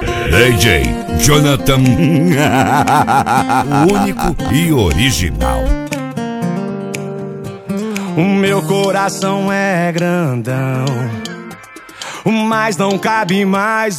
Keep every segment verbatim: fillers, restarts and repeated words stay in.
D J Jonathan, o único e original. O meu coração é grandão, mas não cabe mais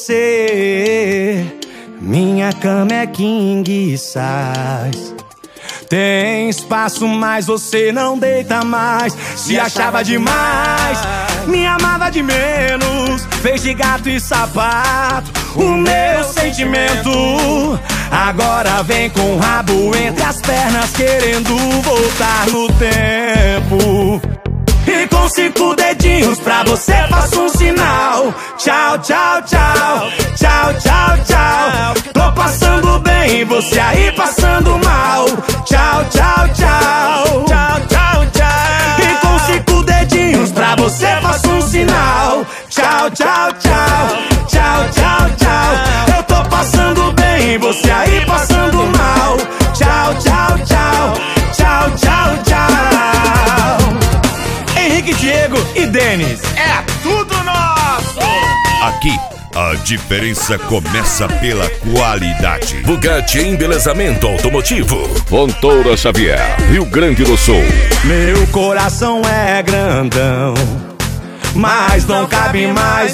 você. Minha cama é king size, tem espaço, mas você não deita mais. Se achava demais, me amava de menos, fez de gato e sapato o meu sentimento. Agora vem com o rabo entre as pernas, querendo voltar no tempo. E com cinco dedinhos pra você faço um sinal. Tchau, tchau, tchau, tchau, tchau, tchau. Tô passando bem, você aí passando mal. Tchau, tchau, tchau, tchau, tchau, tchau. E com cinco dedinhos pra você faço um sinal. Tchau, tchau, tchau, tchau, tchau, tchau. Eu tô passando bem, você aí passando mal. Tchau, tchau, tchau, tchau, tchau, tchau. Henrique, Diego e Denis, é tudo nosso! Aqui, a diferença começa pela qualidade. Bugatti Embelezamento Automotivo, Fontoura Xavier, Rio Grande do Sul. Meu coração é grandão, mas não cabe mais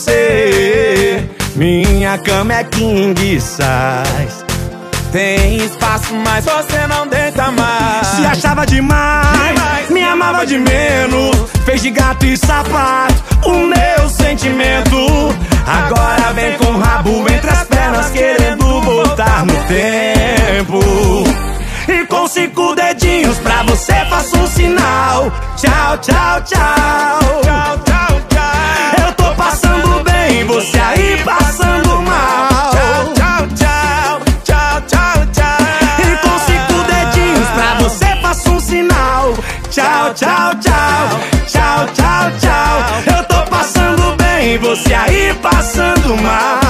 você. Minha cama é king size, tem espaço, mas você não deita mais. Se achava demais, me amava de menos, fez de gato e sapato o meu sentimento. Agora vem com o rabo entre as pernas, querendo voltar no tempo. E com cinco dedinhos pra você faço um sinal. Tchau, tchau, tchau, tchau, tchau, tchau. Eu tô passando bem, você aí passando mal. Tchau, tchau, tchau, tchau, tchau, tchau. E com cinco dedinhos pra você faço um sinal. Tchau, tchau, tchau, tchau, tchau, tchau. Eu tô passando bem, você aí passando mal.